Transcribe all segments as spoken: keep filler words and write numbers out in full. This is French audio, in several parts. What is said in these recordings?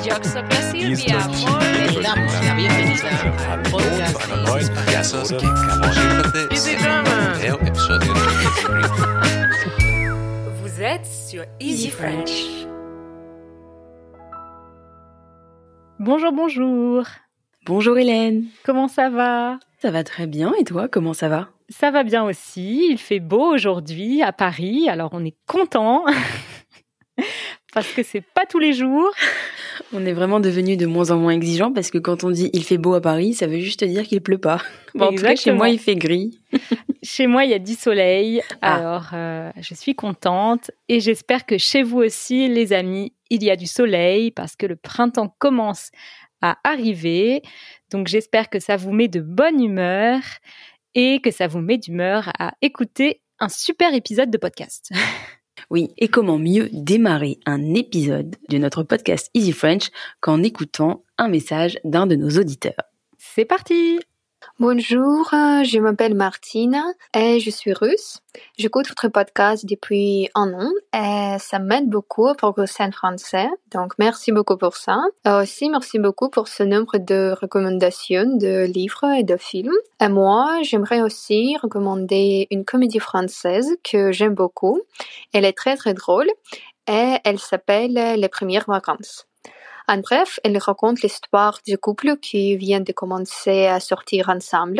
Yo soy Silvia. Le damos la bienvenida al podcast de Easy French. Easy Drama. É o episódio Vous êtes sur Easy French. Bonjour, bonjour. Bonjour Hélène. Comment ça va ? Ça va très bien et toi, comment ça va ? Ça va bien aussi. Il fait beau aujourd'hui à Paris, alors on est content parce que c'est pas tous les jours. On est vraiment devenus de moins en moins exigeants parce que quand on dit il fait beau à Paris, ça veut juste dire qu'il pleut pas. Bon, en tout cas, chez moi, il fait gris. Chez moi, il y a du soleil, Ah. alors euh, je suis contente et j'espère que chez vous aussi, les amis, il y a du soleil parce que le printemps commence à arriver. Donc j'espère que ça vous met de bonne humeur et que ça vous met d'humeur à écouter un super épisode de podcast. Oui, et comment mieux démarrer un épisode de notre podcast Easy French qu'en écoutant un message d'un de nos auditeurs. C'est parti! Bonjour, euh, je m'appelle Martine et je suis russe. J'écoute votre podcast depuis un an et ça m'aide beaucoup à progresser en français. Donc, merci beaucoup pour ça. Et aussi, merci beaucoup pour ce nombre de recommandations de livres et de films. Et moi, j'aimerais aussi recommander une comédie française que j'aime beaucoup. Elle est très très drôle et elle s'appelle Les Premières Vacances. En bref, elle raconte l'histoire du couple qui vient de commencer à sortir ensemble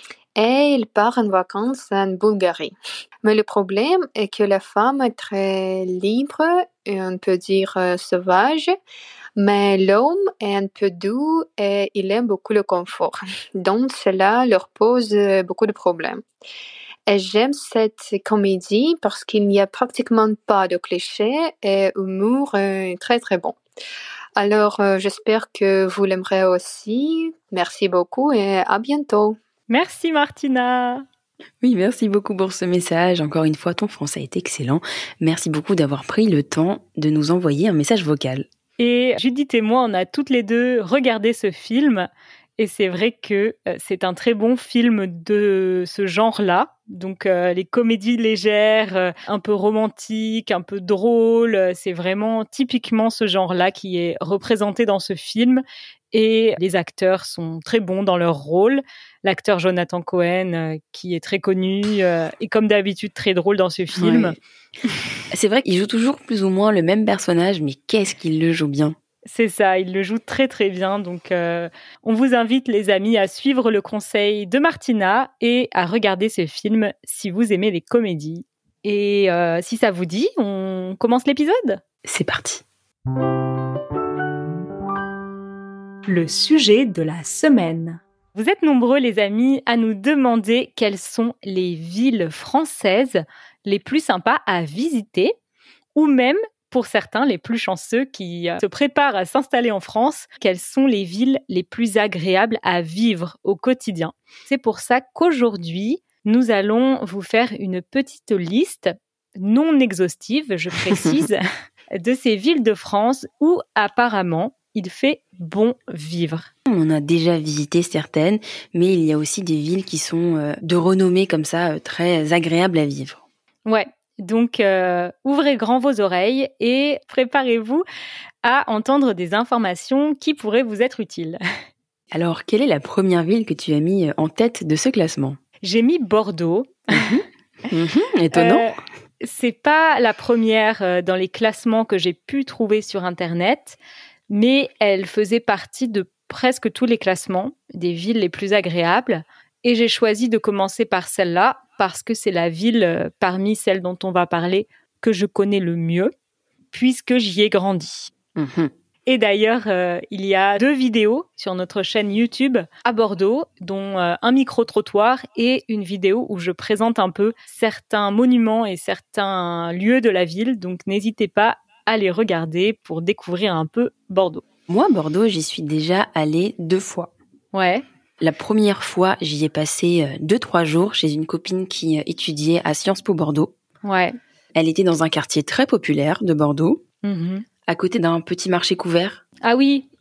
et il part en vacances en Bulgarie. Mais le problème est que la femme est très libre et on peut dire euh, sauvage, mais l'homme est un peu doux et il aime beaucoup le confort. Donc cela leur pose euh, beaucoup de problèmes. Et j'aime cette comédie parce qu'il n'y a pratiquement pas de clichés et l'humour est très très bon. Alors, euh, j'espère que vous l'aimerez aussi. Merci beaucoup et à bientôt. Merci Martina! Oui, merci beaucoup pour ce message. Encore une fois, ton français est excellent. Merci beaucoup d'avoir pris le temps de nous envoyer un message vocal. Et Judith et moi, on a toutes les deux regardé ce film et c'est vrai que euh, c'est un très bon film de ce genre-là. Donc euh, les comédies légères, euh, un peu romantiques, un peu drôles, euh, c'est vraiment typiquement ce genre-là qui est représenté dans ce film. Et les acteurs sont très bons dans leur rôle. L'acteur Jonathan Cohen, euh, qui est très connu, euh, est comme d'habitude très drôle dans ce film. Ouais. C'est vrai qu'il joue toujours plus ou moins le même personnage, mais qu'est-ce qu'il le joue bien. C'est ça, il le joue très très bien. Donc, euh, on vous invite les amis à suivre le conseil de Martina et à regarder ce film si vous aimez les comédies. Et euh, si ça vous dit, on commence l'épisode ? C'est parti. Le sujet de la semaine. Vous êtes nombreux les amis à nous demander quelles sont les villes françaises les plus sympas à visiter ou même pour certains, les plus chanceux qui se préparent à s'installer en France, quelles sont les villes les plus agréables à vivre au quotidien. C'est pour ça qu'aujourd'hui, nous allons vous faire une petite liste, non exhaustive, je précise, de ces villes de France où apparemment il fait bon vivre. On en a déjà visité certaines, mais il y a aussi des villes qui sont de renommée comme ça, très agréables à vivre. Ouais. Donc, euh, ouvrez grand vos oreilles et préparez-vous à entendre des informations qui pourraient vous être utiles. Alors, quelle est la première ville que tu as mis en tête de ce classement ? J'ai mis Bordeaux. Mmh. Mmh, étonnant. Euh, c'est pas la première dans les classements que j'ai pu trouver sur Internet, mais elle faisait partie de presque tous les classements des villes les plus agréables. Et j'ai choisi de commencer par celle-là parce que c'est la ville euh, parmi celles dont on va parler que je connais le mieux, puisque j'y ai grandi. Mmh. Et d'ailleurs, euh, il y a deux vidéos sur notre chaîne YouTube à Bordeaux, dont euh, un micro-trottoir et une vidéo où je présente un peu certains monuments et certains lieux de la ville. Donc n'hésitez pas à les regarder pour découvrir un peu Bordeaux. Moi, Bordeaux, j'y suis déjà allée deux fois. Ouais. La première fois, j'y ai passé deux, trois jours chez une copine qui étudiait à Sciences Po Bordeaux. Ouais. Elle était dans un quartier très populaire de Bordeaux, Mmh. à côté d'un petit marché couvert. Ah oui,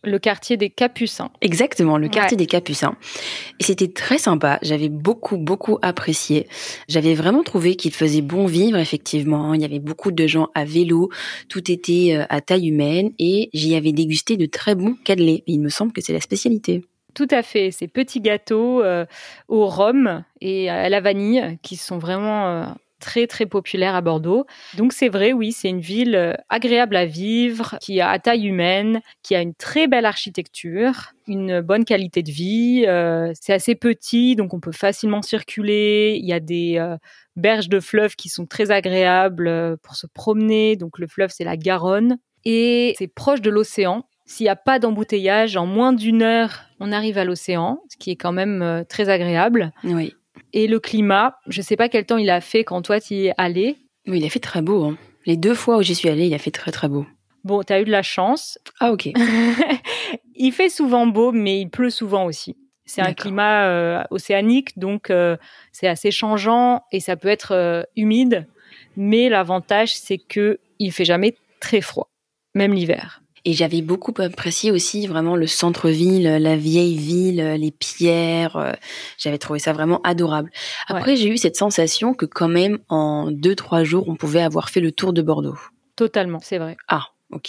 Le quartier des Capucins. Exactement, le quartier Ouais. des Capucins. Et c'était très sympa, j'avais beaucoup, beaucoup apprécié. J'avais vraiment trouvé qu'il faisait bon vivre, effectivement. Il y avait beaucoup de gens à vélo, tout était euh, à taille humaine et j'y avais dégusté de très bons cannelés. Il me semble que c'est la spécialité. Tout à fait, ces petits gâteaux euh, au rhum et à la vanille qui sont vraiment euh, très très populaires à Bordeaux. Donc c'est vrai, oui, c'est une ville euh, agréable à vivre, qui a à taille humaine, qui a une très belle architecture, une bonne qualité de vie. Euh, c'est assez petit, donc on peut facilement circuler. Il y a des euh, berges de fleuves qui sont très agréables euh, pour se promener. Donc le fleuve, c'est la Garonne. Et c'est proche de l'océan. S'il n'y a pas d'embouteillage, en moins d'une heure, on arrive à l'océan, ce qui est quand même euh, très agréable. Oui. Et le climat, je ne sais pas quel temps il a fait quand toi tu y es allé. Oui, il a fait très beau. Hein. Les deux fois où j'y suis allée, il a fait très très beau. Bon, tu as eu de la chance. Ah ok. Il fait souvent beau, mais il pleut souvent aussi. C'est un D'accord. climat euh, océanique, donc euh, c'est assez changeant et ça peut être euh, humide. Mais l'avantage, c'est qu'il ne fait jamais très froid, même l'hiver. Et j'avais beaucoup apprécié aussi vraiment le centre-ville, la vieille ville, les pierres. euh, J'avais trouvé ça vraiment adorable. Après, Ouais. j'ai eu cette sensation que quand même, en deux, trois jours, on pouvait avoir fait le tour de Bordeaux. Totalement, c'est vrai. Ah, ok.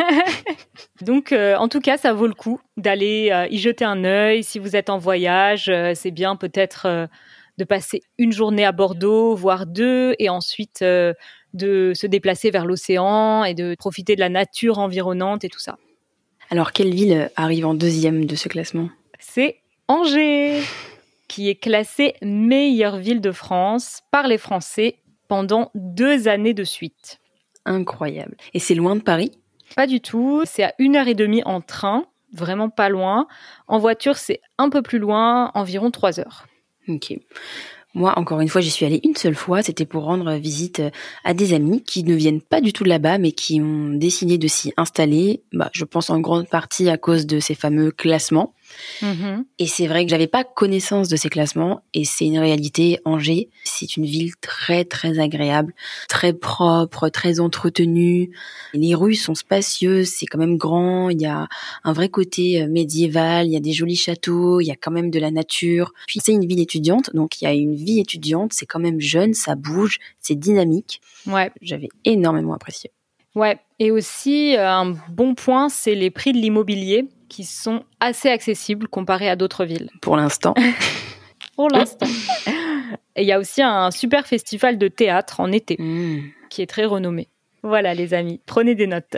Donc, euh, en tout cas, ça vaut le coup d'aller euh, y jeter un œil. Si vous êtes en voyage, euh, c'est bien peut-être euh, de passer une journée à Bordeaux, voire deux, et ensuite euh, de se déplacer vers l'océan et de profiter de la nature environnante et tout ça. Alors, quelle ville arrive en deuxième de ce classement ? C'est Angers, qui est classée meilleure ville de France par les Français pendant deux années de suite. Incroyable. Et c'est loin de Paris ? Pas du tout, c'est à une heure et demie en train, vraiment pas loin. En voiture, c'est un peu plus loin, environ trois heures. Ok. Moi, encore une fois, j'y suis allée une seule fois. C'était pour rendre visite à des amis qui ne viennent pas du tout de là-bas, mais qui ont décidé de s'y installer. Bah, je pense en grande partie à cause de ces fameux classements. Mmh. Et c'est vrai que j'avais pas connaissance de ces classements. Et c'est une réalité. Angers, c'est une ville très, très agréable, très propre, très entretenue. Les rues sont spacieuses, c'est quand même grand. Il y a un vrai côté médiéval, il y a des jolis châteaux, il y a quand même de la nature. Puis c'est une ville étudiante, donc il y a une vie étudiante, c'est quand même jeune, ça bouge, c'est dynamique. Ouais, J'avais énormément apprécié. ouais. Et aussi, euh, un bon point, c'est les prix de l'immobilier qui sont assez accessibles comparés à d'autres villes. Pour l'instant. Pour l'instant. Et il y a aussi un super festival de théâtre en été Mmh. qui est très renommé. Voilà les amis, prenez des notes.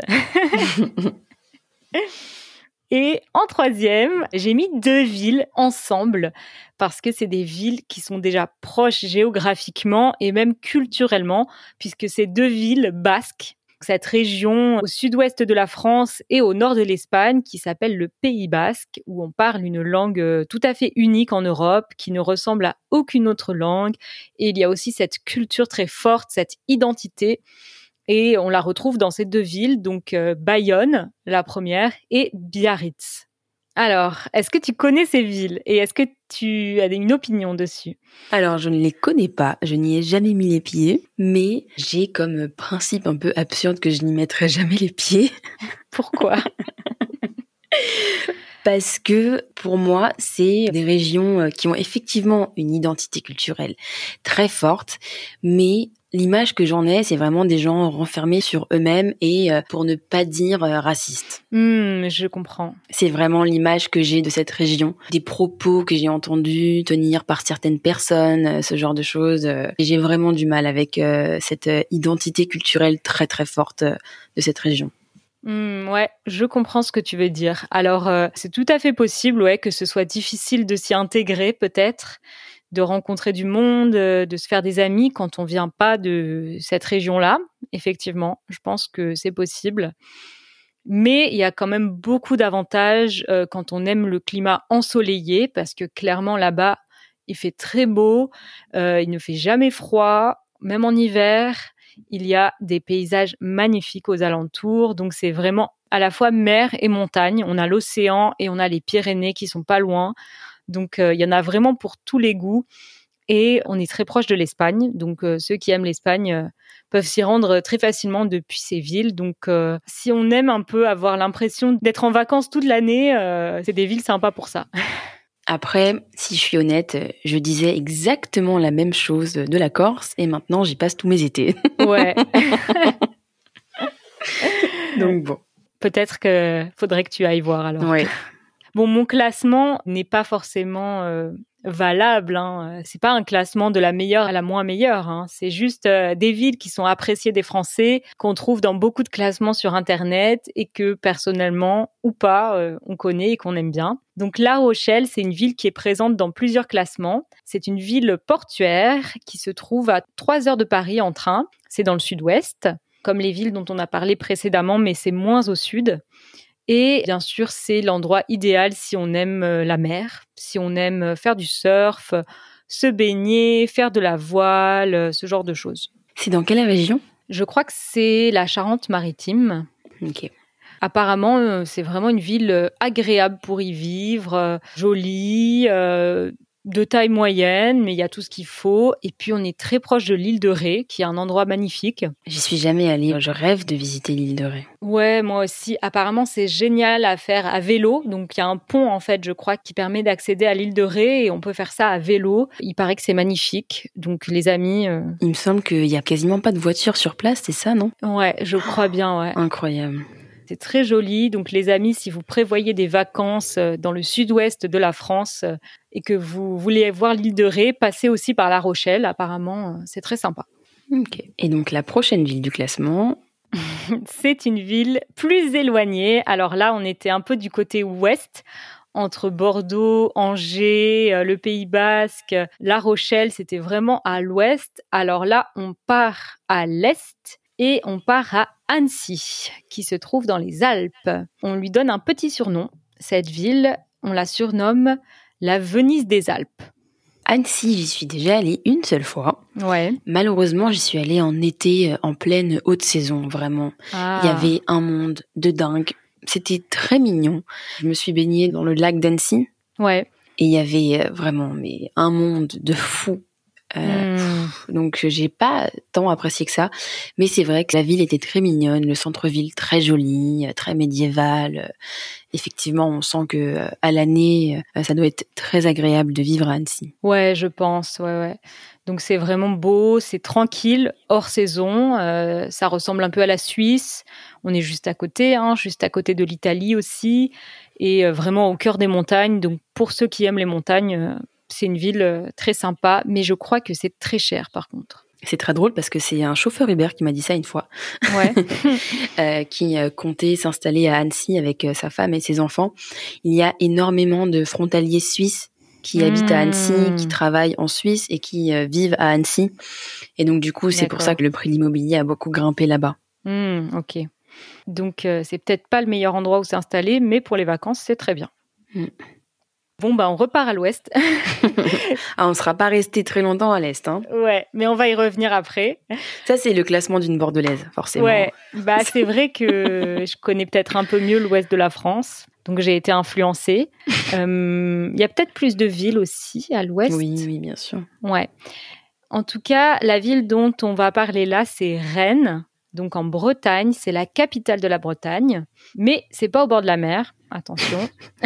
Et en troisième, j'ai mis deux villes ensemble parce que c'est des villes qui sont déjà proches géographiquement et même culturellement, puisque c'est deux villes basques. Cette région au sud-ouest de la France et au nord de l'Espagne qui s'appelle le Pays basque, où on parle une langue tout à fait unique en Europe, qui ne ressemble à aucune autre langue. Et il y a aussi cette culture très forte, cette identité. Et on la retrouve dans ces deux villes, donc euh, Bayonne, la première, et Biarritz. Alors, est-ce que tu connais ces villes et est-ce que tu as une opinion dessus ? Alors, je ne les connais pas, je n'y ai jamais mis les pieds, mais j'ai comme principe un peu absurde que je n'y mettrai jamais les pieds. Pourquoi ? Parce que pour moi, c'est des régions qui ont effectivement une identité culturelle très forte, mais l'image que j'en ai, c'est vraiment des gens renfermés sur eux-mêmes et pour ne pas dire racistes. Mmh, je comprends. C'est vraiment l'image que j'ai de cette région, des propos que j'ai entendus tenir par certaines personnes, ce genre de choses. Et j'ai vraiment du mal avec cette identité culturelle très très forte de cette région. Mmh, ouais, je comprends ce que tu veux dire. Alors, euh, c'est tout à fait possible, ouais, que ce soit difficile de s'y intégrer, peut-être, de rencontrer du monde, euh, de se faire des amis quand on vient pas de cette région-là. Effectivement, je pense que c'est possible. Mais il y a quand même beaucoup d'avantages euh, quand on aime le climat ensoleillé, parce que clairement là-bas, il fait très beau, euh, il ne fait jamais froid, même en hiver. Il y a des paysages magnifiques aux alentours, donc c'est vraiment à la fois mer et montagne. On a l'océan et on a les Pyrénées qui sont pas loin, donc euh, il y en a vraiment pour tous les goûts. Et on est très proche de l'Espagne, donc euh, ceux qui aiment l'Espagne euh, peuvent s'y rendre très facilement depuis ces villes. Donc euh, si on aime un peu avoir l'impression d'être en vacances toute l'année, euh, c'est des villes sympas pour ça. Après, si je suis honnête, je disais exactement la même chose de la Corse et maintenant j'y passe tous mes étés. Ouais. Donc bon. Peut-être que faudrait que tu ailles voir alors. Ouais. Bon, mon classement n'est pas forcément euh, valable. Hein. C'est pas un classement de la meilleure à la moins meilleure. Hein. C'est juste euh, des villes qui sont appréciées des Français, qu'on trouve dans beaucoup de classements sur Internet et que personnellement ou pas, euh, on connaît et qu'on aime bien. Donc La Rochelle, c'est une ville qui est présente dans plusieurs classements. C'est une ville portuaire qui se trouve à trois heures de Paris en train. C'est dans le sud-ouest, comme les villes dont on a parlé précédemment, mais c'est moins au sud. Et bien sûr, c'est l'endroit idéal si on aime la mer, si on aime faire du surf, se baigner, faire de la voile, ce genre de choses. C'est dans quelle région ? Je crois que c'est la Charente-Maritime. Ok. Apparemment, c'est vraiment une ville agréable pour y vivre, jolie, euh, de taille moyenne, mais il y a tout ce qu'il faut. Et puis, on est très proche de l'île de Ré, qui est un endroit magnifique. J'y suis jamais allée. Je rêve de visiter l'île de Ré. Ouais, moi aussi. Apparemment, c'est génial à faire à vélo. Donc, il y a un pont, en fait, je crois, qui permet d'accéder à l'île de Ré et on peut faire ça à vélo. Il paraît que c'est magnifique. Donc, les amis... Euh... Il me semble qu'il y a quasiment pas de voiture sur place, c'est ça, non ? Ouais, je crois bien, ouais. Incroyable. C'est très joli. Donc, les amis, si vous prévoyez des vacances dans le sud-ouest de la France et que vous voulez voir l'île de Ré, passez aussi par La Rochelle. Apparemment, c'est très sympa. Ok. Et donc, la prochaine ville du classement... C'est une ville plus éloignée. Alors là, on était un peu du côté ouest, entre Bordeaux, Angers, le Pays Basque. La Rochelle, c'était vraiment à l'ouest. Alors là, on part à l'est. Et on part à Annecy, qui se trouve dans les Alpes. On lui donne un petit surnom. Cette ville, on la surnomme la Venise des Alpes. Annecy, j'y suis déjà allée une seule fois. Ouais. Malheureusement, j'y suis allée en été, en pleine haute saison, vraiment. Ah. Il y avait un monde de dingue. C'était très mignon. Je me suis baignée dans le lac d'Annecy. Ouais. Et il y avait vraiment mais, un monde de fou. Euh, mmh. pff, donc j'ai pas tant apprécié que ça, mais c'est vrai que la ville était très mignonne, le centre-ville très joli, très médiéval. Effectivement, on sent que à l'année, ça doit être très agréable de vivre à Annecy. Ouais, je pense. Ouais, ouais. Donc c'est vraiment beau, c'est tranquille, hors saison. Euh, ça ressemble un peu à la Suisse. On est juste à côté, hein, juste à côté de l'Italie aussi, et euh, vraiment au cœur des montagnes. Donc pour ceux qui aiment les montagnes. Euh, C'est une ville très sympa, mais je crois que c'est très cher par contre. C'est très drôle parce que c'est un chauffeur Uber qui m'a dit ça une fois, ouais. euh, qui euh, comptait s'installer à Annecy avec euh, sa femme et ses enfants. Il y a énormément de frontaliers suisses qui mmh. habitent à Annecy, qui travaillent en Suisse et qui euh, vivent à Annecy. Et donc du coup, c'est D'accord. pour ça que le prix de l'immobilier a beaucoup grimpé là-bas. Mmh, ok. Donc euh, c'est peut-être pas le meilleur endroit où s'installer, mais pour les vacances, c'est très bien. Mmh. Bon, bah, on repart à l'ouest. ah, on ne sera pas resté très longtemps à l'est. Hein. Ouais, mais on va y revenir après. Ça, c'est le classement d'une Bordelaise, forcément. Ouais, bah, c'est vrai que je connais peut-être un peu mieux l'ouest de la France. Donc, j'ai été influencée. Il euh, y a peut-être plus de villes aussi à l'ouest. Oui, oui, bien sûr. Ouais. En tout cas, la ville dont on va parler là, c'est Rennes. Donc, en Bretagne, c'est la capitale de la Bretagne. Mais c'est pas au bord de la mer. Attention.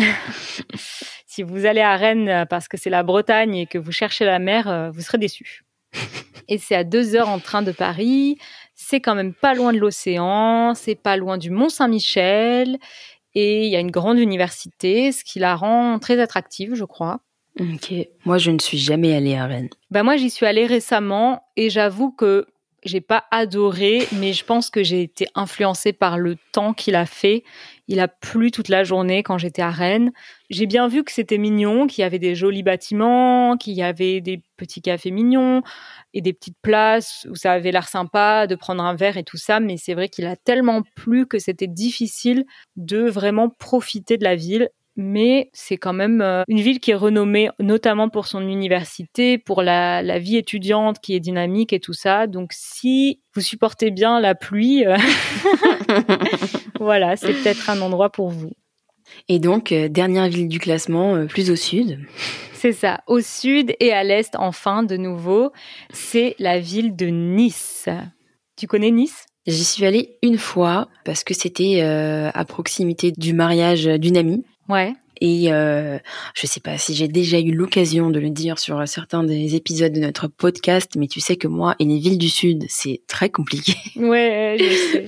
Si vous allez à Rennes parce que c'est la Bretagne et que vous cherchez la mer, vous serez déçus. Et c'est à deux heures en train de Paris. C'est quand même pas loin de l'océan. C'est pas loin du Mont-Saint-Michel. Et il y a une grande université, ce qui la rend très attractive, je crois. Ok. Moi, je ne suis jamais allée à Rennes. Ben moi, j'y suis allée récemment et j'avoue que j'ai pas adoré, mais je pense que j'ai été influencée par le temps qu'il a fait. Il a plu toute la journée quand j'étais à Rennes. J'ai bien vu que c'était mignon, qu'il y avait des jolis bâtiments, qu'il y avait des petits cafés mignons et des petites places où ça avait l'air sympa de prendre un verre et tout ça. Mais c'est vrai qu'il a tellement plu que c'était difficile de vraiment profiter de la ville. Mais c'est quand même une ville qui est renommée notamment pour son université, pour la, la vie étudiante qui est dynamique et tout ça. Donc, si vous supportez bien la pluie, voilà, c'est peut-être un endroit pour vous. Et donc, euh, dernière ville du classement, euh, plus au sud. C'est ça, au sud et à l'est, enfin, de nouveau, c'est la ville de Nice. Tu connais Nice ? J'y suis allée une fois parce que c'était euh, à proximité du mariage d'une amie. Ouais. Et euh, je sais pas si j'ai déjà eu l'occasion de le dire sur certains des épisodes de notre podcast, mais tu sais que moi et les villes du sud, c'est très compliqué. Ouais, je sais.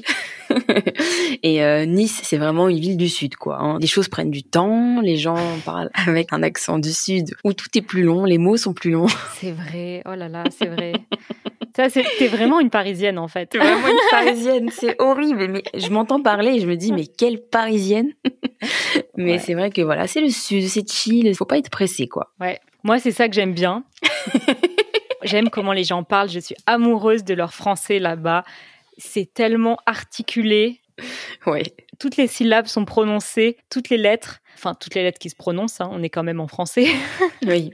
Et euh, Nice, c'est vraiment une ville du sud, quoi. Hein. Les choses prennent du temps, les gens parlent avec un accent du sud où tout est plus long, les mots sont plus longs. C'est vrai, oh là là, c'est vrai. Ça, c'est, t'es vraiment une Parisienne, en fait. T'es vraiment une Parisienne, c'est horrible. Mais je m'entends parler et je me dis, mais quelle Parisienne. Mais ouais. C'est vrai que voilà, c'est le sud, c'est chill, faut pas être pressé, quoi. Ouais, moi, c'est ça que j'aime bien. J'aime comment les gens parlent, je suis amoureuse de leur français là-bas. C'est tellement articulé. Ouais. Toutes les syllabes sont prononcées, toutes les lettres, enfin, toutes les lettres qui se prononcent, hein, on est quand même en français. Oui.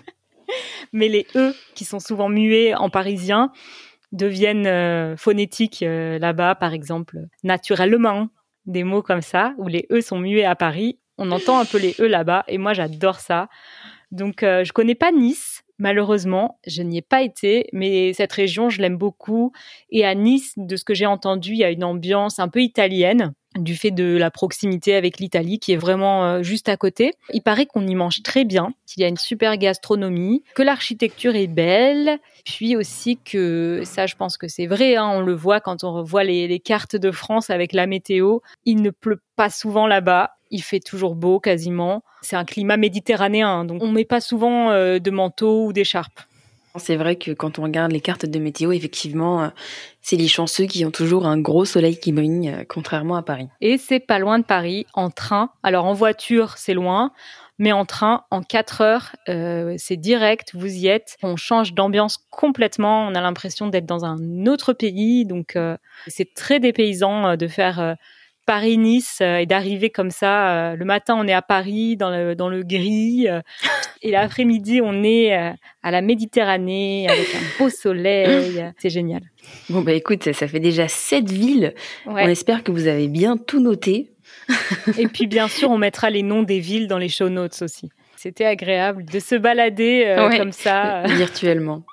Mais les E, qui sont souvent muets en parisien, deviennent euh, phonétiques euh, là-bas, par exemple, naturellement, des mots comme ça, où les E sont muets à Paris. On entend un peu les E là-bas, et moi, j'adore ça. Donc, euh, je connais pas Nice, malheureusement, je n'y ai pas été, mais cette région, je l'aime beaucoup. Et à Nice, de ce que j'ai entendu, il y a une ambiance un peu italienne, du fait de la proximité avec l'Italie qui est vraiment euh, juste à côté. Il paraît qu'on y mange très bien, qu'il y a une super gastronomie, que l'architecture est belle, puis aussi que, ça je pense que c'est vrai, hein, on le voit quand on revoit les, les cartes de France avec la météo, il ne pleut pas souvent là-bas, il fait toujours beau quasiment. C'est un climat méditerranéen, donc on ne met pas souvent euh, de manteau ou d'écharpe. C'est vrai que quand on regarde les cartes de météo, effectivement, c'est les chanceux qui ont toujours un gros soleil qui brille, contrairement à Paris. Et c'est pas loin de Paris, en train. Alors en voiture, c'est loin, mais en train, en quatre heures, euh, c'est direct, vous y êtes. On change d'ambiance complètement, on a l'impression d'être dans un autre pays, donc euh, c'est très dépaysant euh, de faire... Euh, Paris-Nice euh, et d'arriver comme ça. Euh, le matin, on est à Paris, dans le, dans le gris. Euh, et l'après-midi, on est euh, à la Méditerranée avec un beau soleil. C'est génial. Bon, bah écoute, ça fait déjà sept villes. Ouais. On espère que vous avez bien tout noté. Et puis, bien sûr, on mettra les noms des villes dans les show notes aussi. C'était agréable de se balader euh, ouais, comme ça. Virtuellement.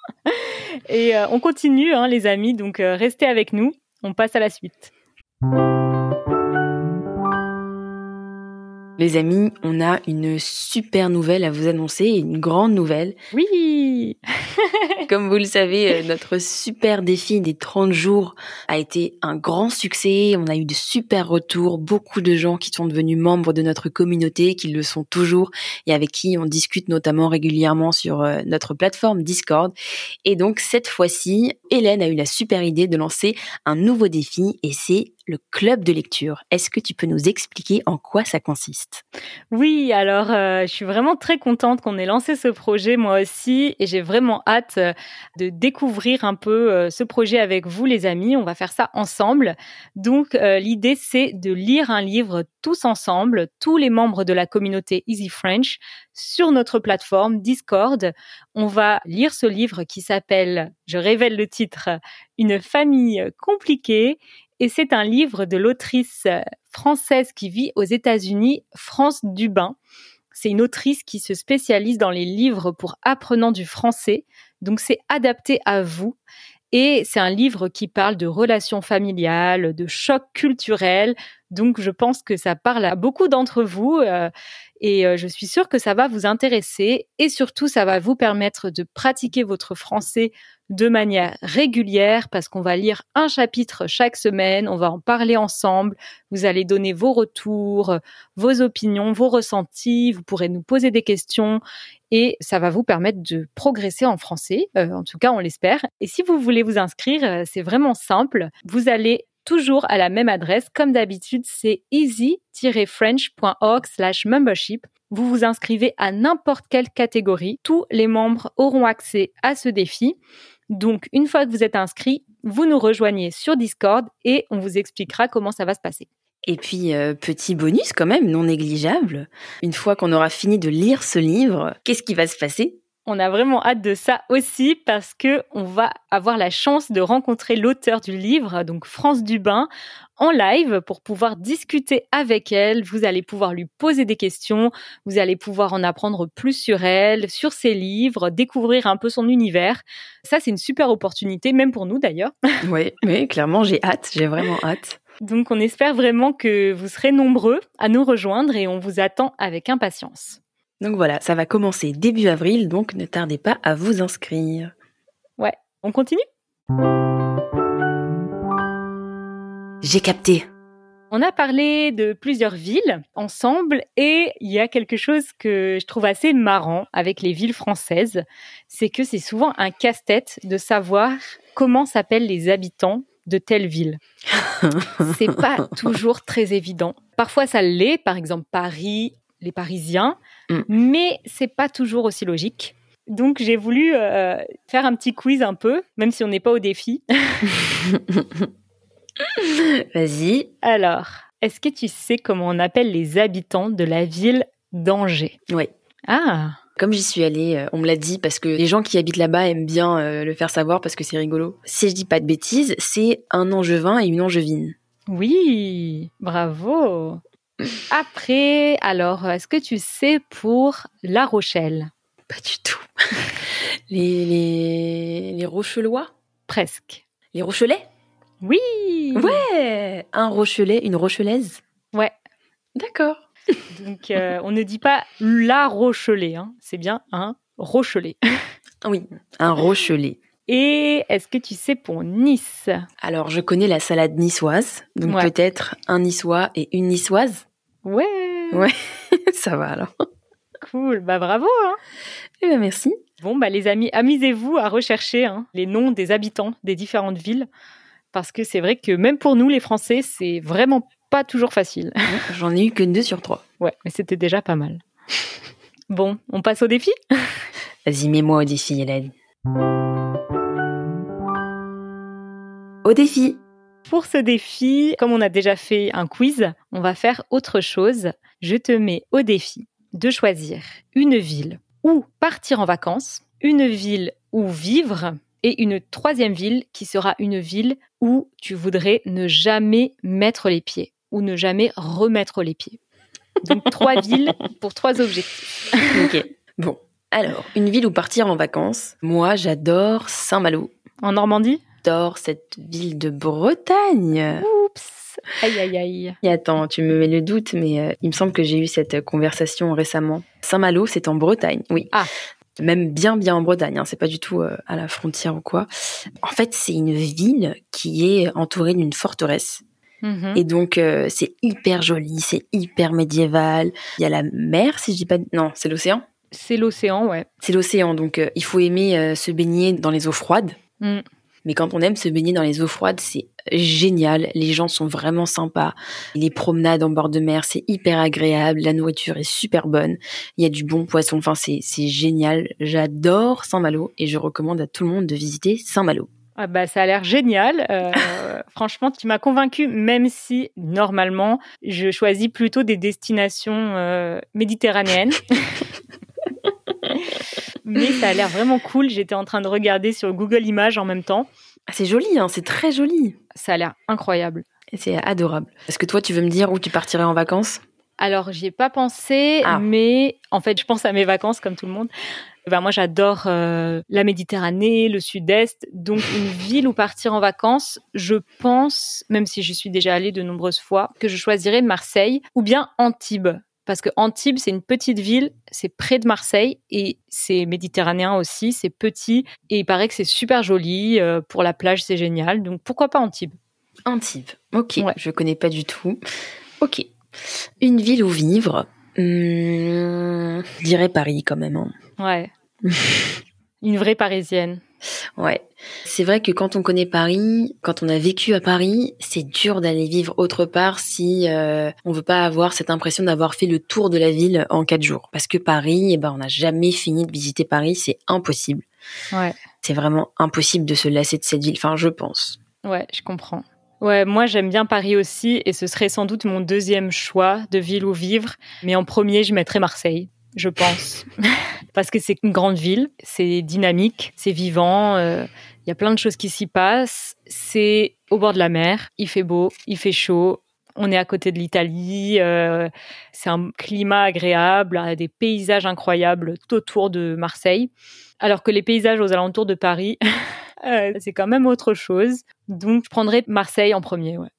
Et euh, on continue, hein, les amis. Donc, euh, restez avec nous. On passe à la suite. Les amis, on a une super nouvelle à vous annoncer, une grande nouvelle. Oui. Comme vous le savez, notre super défi des trente jours a été un grand succès. On a eu de super retours, beaucoup de gens qui sont devenus membres de notre communauté, qui le sont toujours et avec qui on discute notamment régulièrement sur notre plateforme Discord. Et donc cette fois-ci, Hélène a eu la super idée de lancer un nouveau défi et c'est le club de lecture. Est-ce que tu peux nous expliquer en quoi ça consiste ? Oui, alors euh, je suis vraiment très contente qu'on ait lancé ce projet moi aussi et j'ai vraiment hâte euh, de découvrir un peu euh, ce projet avec vous les amis. On va faire ça ensemble. Donc euh, l'idée c'est de lire un livre tous ensemble, tous les membres de la communauté Easy French sur notre plateforme Discord. On va lire ce livre qui s'appelle, je révèle le titre, Une famille compliquée. Et c'est un livre de l'autrice française qui vit aux États-Unis, France Dubin. C'est une autrice qui se spécialise dans les livres pour apprenants du français. Donc, c'est adapté à vous. Et c'est un livre qui parle de relations familiales, de chocs culturels. Donc, je pense que ça parle à beaucoup d'entre vous. Euh, et euh, je suis sûre que ça va vous intéresser. Et surtout, ça va vous permettre de pratiquer votre français de manière régulière parce qu'on va lire un chapitre chaque semaine, on va en parler ensemble, vous allez donner vos retours, vos opinions, vos ressentis, vous pourrez nous poser des questions et ça va vous permettre de progresser en français, euh, en tout cas on l'espère. Et si vous voulez vous inscrire, c'est vraiment simple, vous allez toujours à la même adresse, comme d'habitude, c'est easy-french.org slash membership. Vous vous inscrivez à n'importe quelle catégorie. Tous les membres auront accès à ce défi. Donc, une fois que vous êtes inscrit, vous nous rejoignez sur Discord et on vous expliquera comment ça va se passer. Et puis, euh, petit bonus quand même, non négligeable. Une fois qu'on aura fini de lire ce livre, qu'est-ce qui va se passer ? On a vraiment hâte de ça aussi parce que on va avoir la chance de rencontrer l'auteur du livre, donc France Dubin, en live pour pouvoir discuter avec elle. Vous allez pouvoir lui poser des questions, vous allez pouvoir en apprendre plus sur elle, sur ses livres, découvrir un peu son univers. Ça, c'est une super opportunité, même pour nous d'ailleurs. Oui, oui, clairement, j'ai hâte, j'ai vraiment hâte. Donc, on espère vraiment que vous serez nombreux à nous rejoindre et on vous attend avec impatience. Donc voilà, ça va commencer début avril, donc ne tardez pas à vous inscrire. Ouais, on continue ? J'ai capté. On a parlé de plusieurs villes ensemble et il y a quelque chose que je trouve assez marrant avec les villes françaises, c'est que c'est souvent un casse-tête de savoir comment s'appellent les habitants de telle ville. C'est pas toujours très évident. Parfois ça l'est, par exemple Paris, les Parisiens, mm. mais c'est pas toujours aussi logique. Donc j'ai voulu euh, faire un petit quiz un peu, même si on n'est pas au défi. Vas-y. Alors, est-ce que tu sais comment on appelle les habitants de la ville d'Angers ? Oui. Ah. Comme j'y suis allée, on me l'a dit parce que les gens qui habitent là-bas aiment bien euh, le faire savoir parce que c'est rigolo. Si je dis pas de bêtises, c'est un Angevin et une Angevine. Oui, bravo. Après, alors, est-ce que tu sais pour La Rochelle ? Pas du tout. les, les, les Rochelois ? Presque. Les Rochelais ? Oui. Ouais. Un Rochelais, une Rochelaise ? Ouais. D'accord. Donc, euh, on ne dit pas La Rochelet, hein. C'est bien un Rochelet. Oui, un Rochelet. Et est-ce que tu sais pour Nice ? Alors, je connais la salade niçoise, donc ouais. Peut-être un Niçois et une Niçoise. Ouais. Ouais, ça va alors. Cool, bah bravo. Hein. Eh ben merci. Bon, bah les amis, amusez-vous à rechercher hein, les noms des habitants des différentes villes, parce que c'est vrai que même pour nous, les Français, c'est vraiment pas toujours facile. J'en ai eu que deux sur trois. Ouais, mais c'était déjà pas mal. Bon, on passe au défi ? Vas-y, mets-moi au défi, Hélène. Au défi. Pour ce défi, comme on a déjà fait un quiz, on va faire autre chose. Je te mets au défi de choisir une ville où partir en vacances, une ville où vivre et une troisième ville qui sera une ville où tu voudrais ne jamais mettre les pieds ou ne jamais remettre les pieds. Donc trois villes pour trois objectifs. Ok. Bon, alors, une ville où partir en vacances. Moi, j'adore Saint-Malo. En Normandie ? J'adore cette ville de Bretagne. Oups, aïe aïe aïe. Et attends, tu me mets le doute, mais euh, il me semble que j'ai eu cette conversation récemment. Saint-Malo, c'est en Bretagne, oui. Ah. Même bien bien en Bretagne, hein. C'est pas du tout euh, à la frontière ou quoi. En fait, c'est une ville qui est entourée d'une forteresse. Mmh. Et donc, euh, c'est hyper joli, c'est hyper médiéval. Il y a la mer, si je dis pas... Non, c'est l'océan ? C'est l'océan, ouais. C'est l'océan, donc euh, il faut aimer euh, se baigner dans les eaux froides. Mmh. Mais quand on aime se baigner dans les eaux froides, c'est génial. Les gens sont vraiment sympas. Les promenades en bord de mer, c'est hyper agréable. La nourriture est super bonne. Il y a du bon poisson. Enfin, c'est, c'est génial. J'adore Saint-Malo et je recommande à tout le monde de visiter Saint-Malo. Ah bah, ça a l'air génial. Euh, franchement, tu m'as convaincue, même si, normalement, je choisis plutôt des destinations euh, méditerranéennes. Mais ça a l'air vraiment cool. J'étais en train de regarder sur Google Images en même temps. Ah, c'est joli, hein, c'est très joli. Ça a l'air incroyable. Et c'est adorable. Est-ce que toi, tu veux me dire où tu partirais en vacances ? Alors, j'y ai pas pensé, ah. mais en fait, je pense à mes vacances comme tout le monde. Ben, moi, j'adore euh, la Méditerranée, le Sud-Est. Donc, une ville où partir en vacances, je pense, même si je suis déjà allée de nombreuses fois, que je choisirais Marseille ou bien Antibes. Parce que Antibes, c'est une petite ville, c'est près de Marseille et c'est méditerranéen aussi, c'est petit et il paraît que c'est super joli. Euh, pour la plage, c'est génial. Donc, pourquoi pas Antibes ? Antibes, ok. Ouais. Je connais pas du tout. Ok. Une ville où vivre, hum, je dirais Paris quand même. Hein. Ouais. Une vraie Parisienne. Ouais. C'est vrai que quand on connaît Paris, quand on a vécu à Paris, c'est dur d'aller vivre autre part si euh, on veut pas avoir cette impression d'avoir fait le tour de la ville en quatre jours. Parce que Paris, eh ben, on n'a jamais fini de visiter Paris, c'est impossible. Ouais. C'est vraiment impossible de se lasser de cette ville. Enfin, je pense. Ouais, je comprends. Ouais, moi j'aime bien Paris aussi et ce serait sans doute mon deuxième choix de ville où vivre. Mais en premier, je mettrais Marseille. je pense. Parce que c'est une grande ville, c'est dynamique, c'est vivant, il euh, y a plein de choses qui s'y passent. C'est au bord de la mer, il fait beau, il fait chaud. On est à côté de l'Italie, euh, c'est un climat agréable, des paysages incroyables tout autour de Marseille. Alors que les paysages aux alentours de Paris, euh, c'est quand même autre chose. Donc, je prendrais Marseille en premier, ouais.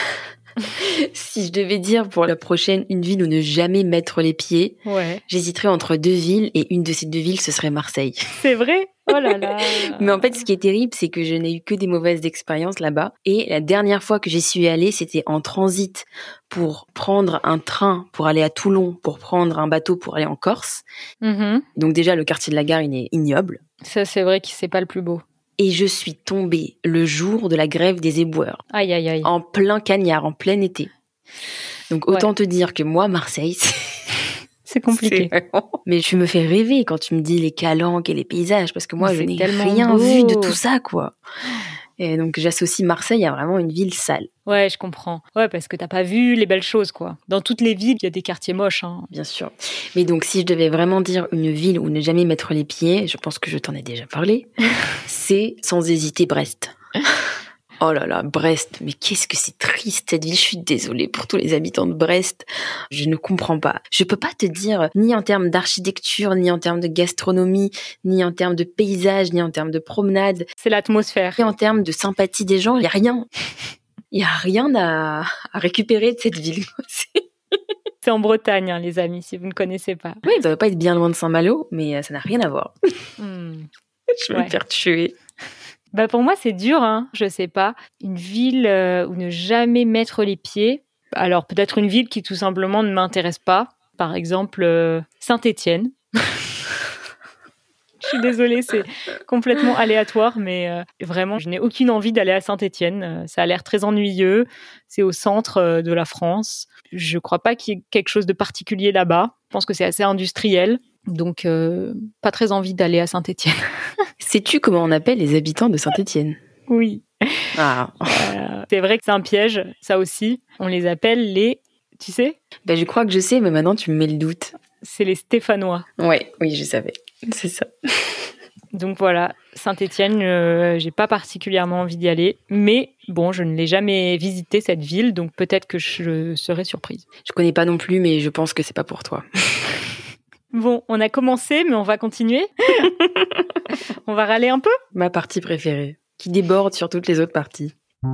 Si je devais dire pour la prochaine une ville où ne jamais mettre les pieds, ouais. j'hésiterais entre deux villes et une de ces deux villes, ce serait Marseille. C'est vrai ? Oh là là. Mais en fait, ce qui est terrible, c'est que je n'ai eu que des mauvaises expériences là-bas. Et la dernière fois que j'y suis allée, c'était en transit pour prendre un train pour aller à Toulon, pour prendre un bateau pour aller en Corse. Mm-hmm. Donc déjà, le quartier de la Gare, il est ignoble. Ça, c'est vrai que c'est pas le plus beau. Et je suis tombée le jour de la grève des éboueurs. Aïe, aïe, aïe. En plein cagnard, en plein été. Donc autant ouais. te dire que moi, Marseille, c'est, c'est compliqué. C'est vraiment... Mais tu me fais rêver quand tu me dis les calanques et les paysages, parce que moi, c'est je n'ai rien beau. vu de tout ça, quoi. Et donc j'associe Marseille à vraiment une ville sale. Ouais, je comprends. Ouais, parce que t'as pas vu les belles choses, quoi. Dans toutes les villes, il y a des quartiers moches, hein. Bien sûr. Mais donc, si je devais vraiment dire une ville où ne jamais mettre les pieds, je pense que je t'en ai déjà parlé, c'est sans hésiter Brest. Oh là là, Brest, mais qu'est-ce que c'est triste cette ville, je suis désolée pour tous les habitants de Brest, je ne comprends pas. Je peux pas te dire, ni en termes d'architecture, ni en termes de gastronomie, ni en termes de paysage, ni en termes de promenade. C'est l'atmosphère. Et en termes de sympathie des gens, il y a rien. Il y a rien à, à récupérer de cette ville. C'est en Bretagne, hein, les amis, si vous ne connaissez pas. Oui, ça va pas être bien loin de Saint-Malo, mais ça n'a rien à voir. Hmm. Je vais ouais. me faire tuer. Bah pour moi, c'est dur, hein, je sais pas. Une ville euh, où ne jamais mettre les pieds. Alors, peut-être une ville qui, tout simplement, ne m'intéresse pas. Par exemple, euh, Saint-Étienne. Je suis désolée, c'est complètement aléatoire, mais euh, vraiment, je n'ai aucune envie d'aller à Saint-Étienne. Euh, ça a l'air très ennuyeux. C'est au centre euh, de la France. Je crois pas qu'il y ait quelque chose de particulier là-bas. Je pense que c'est assez industriel. Donc, euh, pas très envie d'aller à Saint-Étienne. Sais-tu comment on appelle les habitants de Saint-Étienne ? Oui. Ah. Euh, c'est vrai que c'est un piège, ça aussi. On les appelle les... Tu sais ? Ben, je crois que je sais, mais maintenant tu me mets le doute. C'est les Stéphanois. Ouais, oui, je savais. C'est ça. Donc voilà, Saint-Étienne, euh, j'ai pas particulièrement envie d'y aller. Mais bon, je ne l'ai jamais visité, cette ville, donc peut-être que je serai surprise. Je connais pas non plus, mais je pense que c'est pas pour toi. Bon, on a commencé, mais on va continuer. On va râler un peu. Ma partie préférée, qui déborde sur toutes les autres parties.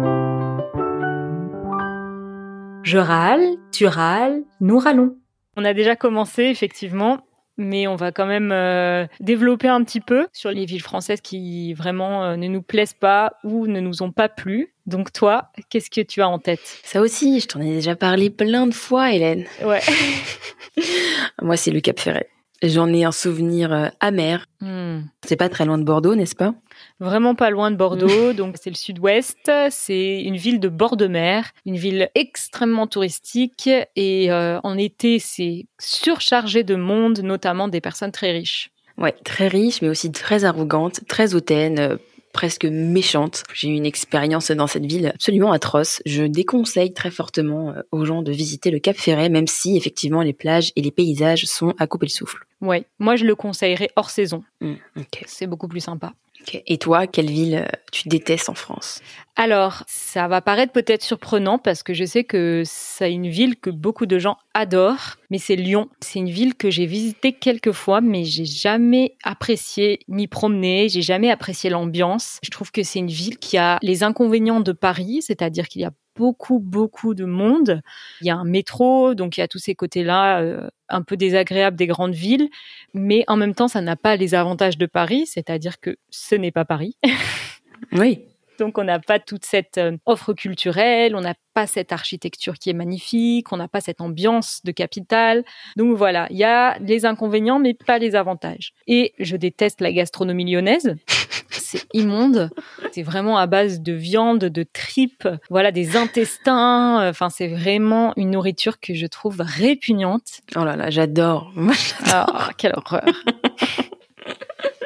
Je râle, tu râles, nous râlons. On a déjà commencé, effectivement, mais on va quand même euh, développer un petit peu sur les villes françaises qui vraiment euh, ne nous plaisent pas ou ne nous ont pas plu. Donc toi, qu'est-ce que tu as en tête ? Ça aussi, je t'en ai déjà parlé plein de fois, Hélène. Ouais. Moi, c'est le Cap Ferret. J'en ai un souvenir euh, amer. Hmm. C'est pas très loin de Bordeaux, n'est-ce pas ? Vraiment pas loin de Bordeaux, donc c'est le sud-ouest. C'est une ville de bord de mer, une ville extrêmement touristique. Et euh, en été, c'est surchargé de monde, notamment des personnes très riches. Ouais, très riches, mais aussi très arrogantes, très hautaines, euh, presque méchante. J'ai eu une expérience dans cette ville absolument atroce. Je déconseille très fortement aux gens de visiter le Cap Ferret, même si effectivement les plages et les paysages sont à couper le souffle. Ouais, moi je le conseillerais hors saison. Mmh, okay. C'est beaucoup plus sympa. Okay. Et toi, quelle ville tu détestes en France ? Alors, ça va paraître peut-être surprenant parce que je sais que c'est une ville que beaucoup de gens adorent, mais c'est Lyon. C'est une ville que j'ai visitée quelques fois, mais j'ai jamais apprécié m'y promener, j'ai jamais apprécié l'ambiance. Je trouve que c'est une ville qui a les inconvénients de Paris, c'est-à-dire qu'il y a beaucoup, beaucoup de monde. Il y a un métro, donc il y a tous ces côtés-là euh, un peu désagréables des grandes villes, mais en même temps, ça n'a pas les avantages de Paris, c'est-à-dire que ce n'est pas Paris. Oui. Donc, on n'a pas toute cette euh, offre culturelle, on n'a pas cette architecture qui est magnifique, on n'a pas cette ambiance de capitale. Donc voilà, il y a les inconvénients, mais pas les avantages. Et je déteste la gastronomie lyonnaise. C'est immonde. C'est vraiment à base de viande, de tripes, voilà, des intestins. Enfin, c'est vraiment une nourriture que je trouve répugnante. Oh là là, j'adore. Moi, j'adore. Oh, quelle horreur.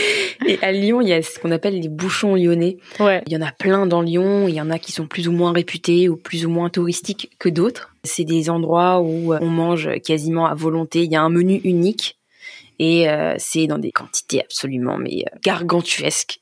Et à Lyon, il y a ce qu'on appelle les bouchons lyonnais. Ouais. Il y en a plein dans Lyon. Il y en a qui sont plus ou moins réputés ou plus ou moins touristiques que d'autres. C'est des endroits où on mange quasiment à volonté. Il y a un menu unique et euh, c'est dans des quantités absolument mais euh, gargantuesques.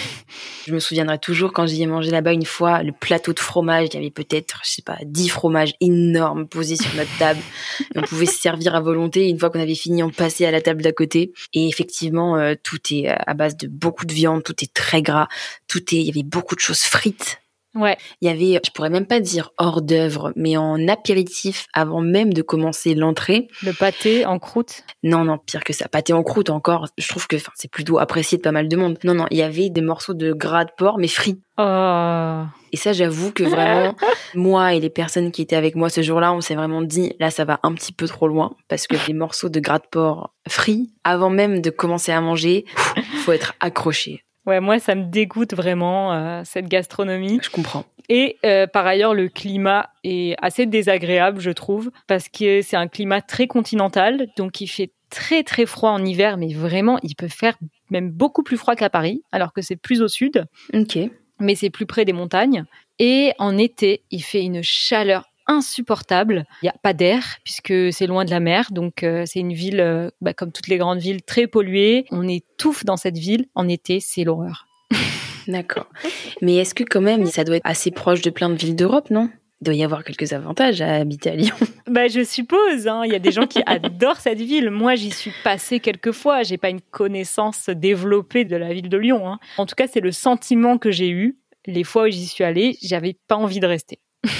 Je me souviendrai toujours quand j'y ai mangé là-bas une fois, le plateau de fromage, il y avait peut-être, je sais pas, dix fromages énormes posés sur notre table. Et on pouvait se servir à volonté. Une fois qu'on avait fini, on passait à la table d'à côté. Et effectivement, euh, tout est à base de beaucoup de viande, tout est très gras, tout est, il y avait beaucoup de choses frites. Ouais. Il y avait, je pourrais même pas dire hors d'œuvre, mais en apéritif avant même de commencer l'entrée. Le pâté en croûte. Non, non, pire que ça. Pâté en croûte encore. Je trouve que, enfin, c'est plutôt apprécié de pas mal de monde. Non, non, il y avait des morceaux de gras de porc, mais frits. Oh. Et ça, j'avoue que vraiment, moi et les personnes qui étaient avec moi ce jour-là, on s'est vraiment dit, là, ça va un petit peu trop loin, parce que les morceaux de gras de porc frits, avant même de commencer à manger, faut être accroché. Ouais, moi, ça me dégoûte vraiment, euh, cette gastronomie. Je comprends. Et euh, par ailleurs, le climat est assez désagréable, je trouve, parce que c'est un climat très continental, donc il fait très très froid en hiver, mais vraiment, il peut faire même beaucoup plus froid qu'à Paris, alors que c'est plus au sud, Ok. mais c'est plus près des montagnes. Et en été, il fait une chaleur insupportable. Il n'y a pas d'air, puisque c'est loin de la mer, donc euh, c'est une ville, euh, bah, comme toutes les grandes villes, très polluée. On étouffe dans cette ville. En été, c'est l'horreur. D'accord. Mais est-ce que quand même, ça doit être assez proche de plein de villes d'Europe, non ? Il doit y avoir quelques avantages à habiter à Lyon. Bah, je suppose, hein. Il y a des gens qui adorent cette ville. Moi, j'y suis passée quelques fois. J'ai pas une connaissance développée de la ville de Lyon, hein. En tout cas, c'est le sentiment que j'ai eu. Les fois où j'y suis allée, j'avais pas envie de rester.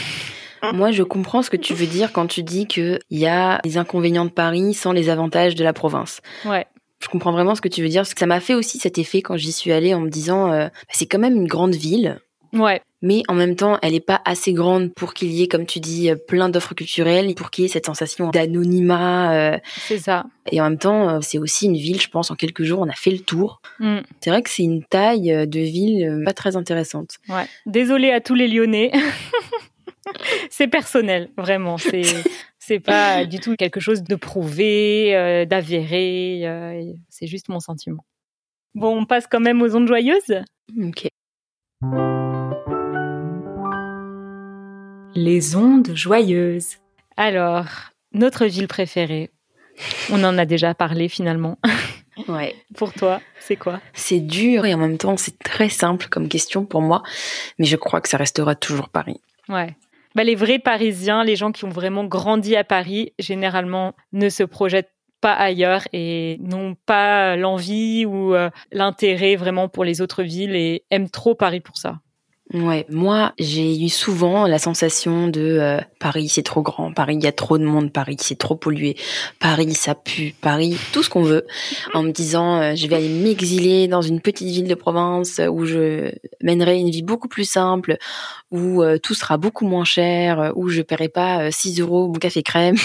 Moi, je comprends ce que tu veux dire quand tu dis qu'il y a les inconvénients de Paris sans les avantages de la province. Ouais. Je comprends vraiment ce que tu veux dire, parce que ça m'a fait aussi cet effet quand j'y suis allée en me disant, euh, c'est quand même une grande ville. Ouais. Mais en même temps, elle n'est pas assez grande pour qu'il y ait, comme tu dis, plein d'offres culturelles, pour qu'il y ait cette sensation d'anonymat. Euh, c'est ça. Et en même temps, c'est aussi une ville, je pense, en quelques jours, on a fait le tour. Mm. C'est vrai que c'est une taille de ville pas très intéressante. Ouais. Désolée à tous les Lyonnais. C'est personnel, vraiment. C'est, c'est pas du tout quelque chose de prouvé, euh, d'avéré. Euh, c'est juste mon sentiment. Bon, on passe quand même aux ondes joyeuses. Ok. Les ondes joyeuses. Alors, notre ville préférée. On en a déjà parlé finalement. Ouais. Pour toi, c'est quoi ? C'est dur et en même temps, c'est très simple comme question pour moi. Mais je crois que ça restera toujours Paris. Ouais. Bah, les vrais Parisiens, les gens qui ont vraiment grandi à Paris, généralement ne se projettent pas ailleurs et n'ont pas l'envie ou euh, l'intérêt vraiment pour les autres villes et aiment trop Paris pour ça. Ouais, moi, j'ai eu souvent la sensation de euh, Paris, c'est trop grand, Paris, il y a trop de monde, Paris, c'est trop pollué, Paris, ça pue, Paris, tout ce qu'on veut, en me disant, euh, je vais aller m'exiler dans une petite ville de province où je mènerai une vie beaucoup plus simple, où euh, tout sera beaucoup moins cher, où je paierai pas euh, six euros mon café crème.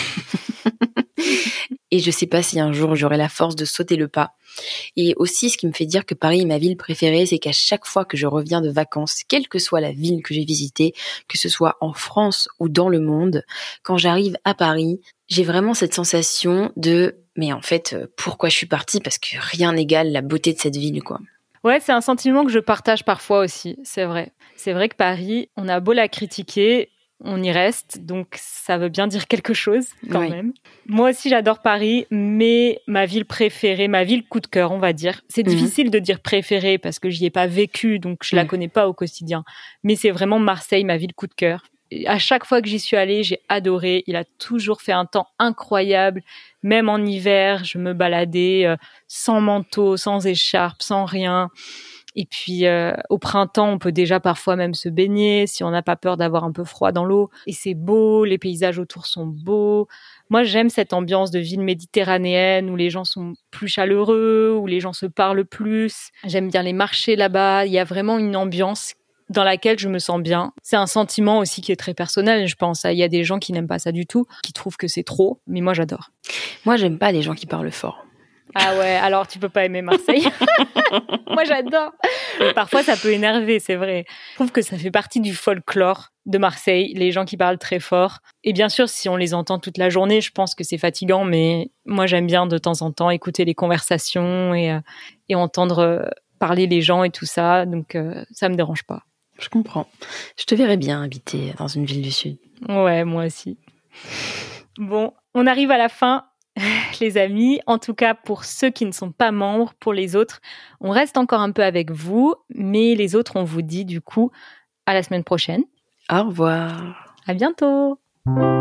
Et je sais pas si un jour j'aurai la force de sauter le pas. Et aussi, ce qui me fait dire que Paris est ma ville préférée, c'est qu'à chaque fois que je reviens de vacances, quelle que soit la ville que j'ai visitée, que ce soit en France ou dans le monde, quand j'arrive à Paris, j'ai vraiment cette sensation de « mais en fait, pourquoi je suis partie ?» Parce que rien n'égale la beauté de cette ville, quoi. Ouais, c'est un sentiment que je partage parfois aussi, c'est vrai. C'est vrai que Paris, on a beau la critiquer, on y reste, donc ça veut bien dire quelque chose quand oui. même. Moi aussi, j'adore Paris, mais ma ville préférée, ma ville coup de cœur, on va dire. C'est mmh. difficile de dire préférée parce que j'y ai pas vécu, donc je mmh. la connais pas au quotidien. Mais c'est vraiment Marseille, ma ville coup de cœur. Et à chaque fois que j'y suis allée, j'ai adoré. Il a toujours fait un temps incroyable. Même en hiver, je me baladais euh, sans manteau, sans écharpe, sans rien. Et puis, euh, au printemps, on peut déjà parfois même se baigner si on n'a pas peur d'avoir un peu froid dans l'eau. Et c'est beau, les paysages autour sont beaux. Moi, j'aime cette ambiance de ville méditerranéenne où les gens sont plus chaleureux, où les gens se parlent plus. J'aime bien les marchés là-bas. Il y a vraiment une ambiance dans laquelle je me sens bien. C'est un sentiment aussi qui est très personnel, je pense. Il y a des gens qui n'aiment pas ça du tout, qui trouvent que c'est trop. Mais moi, j'adore. Moi, j'aime pas les gens qui parlent fort. Ah ouais, alors tu peux pas aimer Marseille. Moi, j'adore. Et parfois, ça peut énerver, c'est vrai. Je trouve que ça fait partie du folklore de Marseille, les gens qui parlent très fort. Et bien sûr, si on les entend toute la journée, je pense que c'est fatigant, mais moi, j'aime bien de temps en temps écouter les conversations et, euh, et entendre euh, parler les gens et tout ça. Donc, euh, ça me dérange pas. Je comprends. Je te verrais bien habiter dans une ville du Sud. Ouais, moi aussi. Bon, on arrive à la fin, les amis. En tout cas, pour ceux qui ne sont pas membres, pour les autres, on reste encore un peu avec vous. Mais les autres, on vous dit du coup à la semaine prochaine. Au revoir. À bientôt.